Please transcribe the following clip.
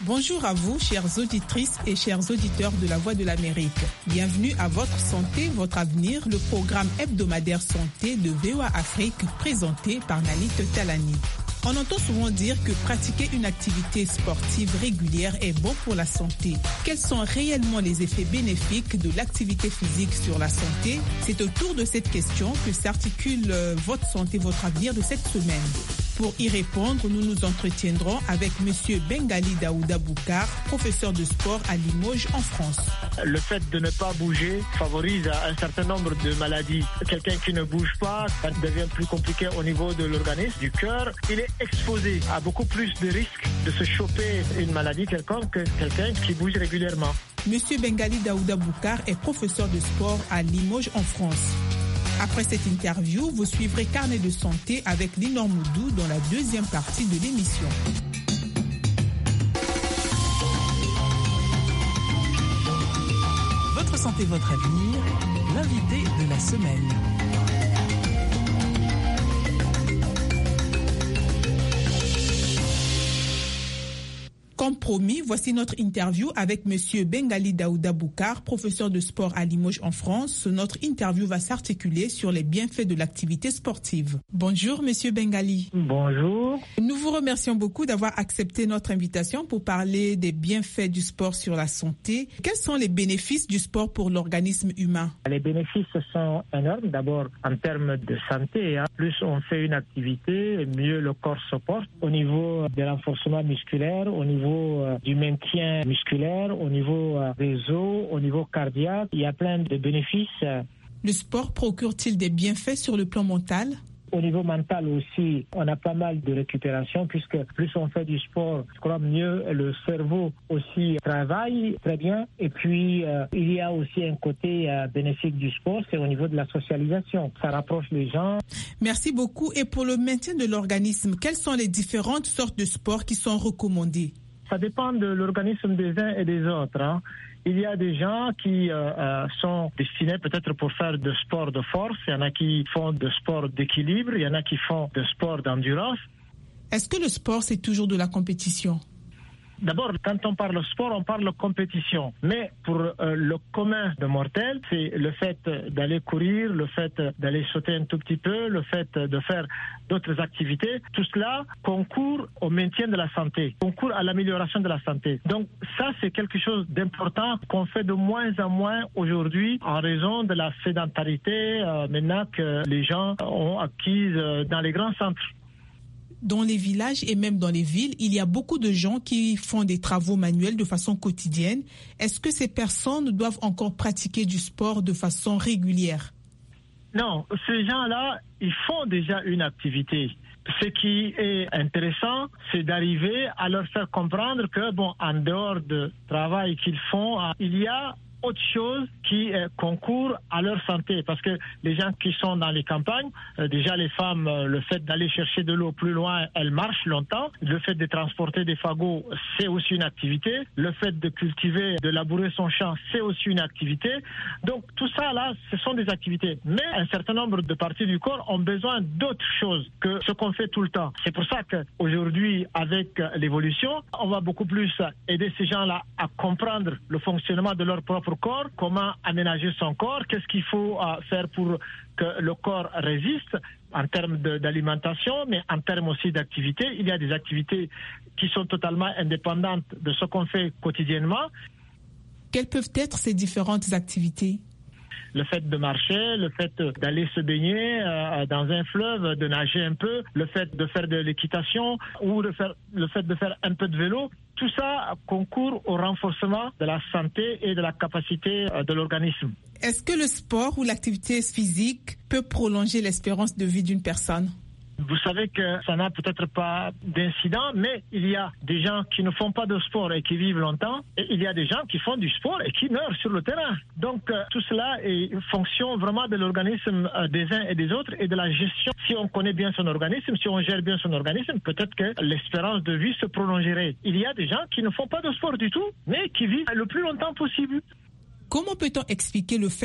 Bonjour à vous, chères auditrices et chers auditeurs de La Voix de l'Amérique. Bienvenue à Votre Santé, Votre Avenir, le programme hebdomadaire santé de VOA Afrique présenté par Nalit Talani. On entend souvent dire que pratiquer une activité sportive régulière est bon pour la santé. Quels sont réellement les effets bénéfiques de l'activité physique sur la santé? C'est autour de cette question que s'articule Votre Santé, Votre Avenir de cette semaine. Pour y répondre, nous nous entretiendrons avec M. Bengali Daouda Boukar, professeur de sport à Limoges en France. Le fait de ne pas bouger favorise un certain nombre de maladies. Quelqu'un qui ne bouge pas, ça devient plus compliqué au niveau de l'organisme, du cœur. Il est exposé à beaucoup plus de risques de se choper une maladie quelconque que quelqu'un qui bouge régulièrement. M. Bengali Daouda Boukar est professeur de sport à Limoges en France. Après cette interview, vous suivrez Carnet de santé avec Linor Moudou dans la deuxième partie de l'émission. Votre santé, votre avenir, l'invité de la semaine. Comme promis, voici notre interview avec M. Bengali Daouda Boukar, professeur de sport à Limoges en France. Notre interview va s'articuler sur les bienfaits de l'activité sportive. Bonjour M. Bengali. Bonjour. Nous vous remercions beaucoup d'avoir accepté notre invitation pour parler des bienfaits du sport sur la santé. Quels sont les bénéfices du sport pour l'organisme humain? Les bénéfices sont énormes. D'abord, en termes de santé, plus on fait une activité, mieux le corps se porte. Au niveau de renforcement musculaire, au niveau du maintien musculaire, au niveau des os, au niveau cardiaque, il y a plein de bénéfices. Le sport procure-t-il des bienfaits sur le plan mental? Au niveau mental aussi, on a pas mal de récupération puisque plus on fait du sport, je crois mieux le cerveau aussi travaille très bien. Et puis, il y a aussi un côté bénéfique du sport, c'est au niveau de la socialisation. Ça rapproche les gens. Merci beaucoup. Et pour le maintien de l'organisme, quelles sont les différentes sortes de sports qui sont recommandées? Ça dépend de l'organisme des uns et des autres. Il y a des gens qui sont destinés peut-être pour faire de sport de force. Il y en a qui font de sport d'équilibre. Il y en a qui font de sport d'endurance. Est-ce que le sport, c'est toujours de la compétition? D'abord, quand on parle sport, on parle compétition. Mais pour le commun de mortels, c'est le fait d'aller courir, le fait d'aller sauter un tout petit peu, le fait de faire d'autres activités. Tout cela concourt au maintien de la santé, concourt à l'amélioration de la santé. Donc ça, c'est quelque chose d'important qu'on fait de moins en moins aujourd'hui en raison de la sédentarité maintenant que les gens ont acquise dans les grands centres. Dans les villages et même dans les villes, il y a beaucoup de gens qui font des travaux manuels de façon quotidienne. Est-ce que ces personnes doivent encore pratiquer du sport de façon régulière? Non, ces gens-là, ils font déjà une activité. Ce qui est intéressant, c'est d'arriver à leur faire comprendre que, en dehors du travail qu'ils font, il y a autre chose qui concourt à leur santé. Parce que les gens qui sont dans les campagnes, déjà les femmes, le fait d'aller chercher de l'eau plus loin, elles marchent longtemps. Le fait de transporter des fagots, c'est aussi une activité. Le fait de cultiver, de labourer son champ, c'est aussi une activité. Donc tout ça là, ce sont des activités. Mais un certain nombre de parties du corps ont besoin d'autres choses que ce qu'on fait tout le temps. C'est pour ça qu'aujourd'hui, avec l'évolution, on va beaucoup plus aider ces gens-là à comprendre le fonctionnement de leur propre corps, comment aménager son corps, qu'est-ce qu'il faut faire pour que le corps résiste en termes d'alimentation, mais en termes aussi d'activité. Il y a des activités qui sont totalement indépendantes de ce qu'on fait quotidiennement. Quelles peuvent être ces différentes activités? Le fait de marcher, le fait d'aller se baigner dans un fleuve, de nager un peu, le fait de faire de l'équitation ou le fait de faire un peu de vélo, tout ça concourt au renforcement de la santé et de la capacité de l'organisme. Est-ce que le sport ou l'activité physique peut prolonger l'espérance de vie d'une personne? Vous savez que ça n'a peut-être pas d'incident, mais il y a des gens qui ne font pas de sport et qui vivent longtemps, et il y a des gens qui font du sport et qui meurent sur le terrain. Donc tout cela est fonction vraiment de l'organisme des uns et des autres et de la gestion. Si on connaît bien son organisme, si on gère bien son organisme, peut-être que l'espérance de vie se prolongerait. Il y a des gens qui ne font pas de sport du tout, mais qui vivent le plus longtemps possible. Comment peut-on expliquer le fait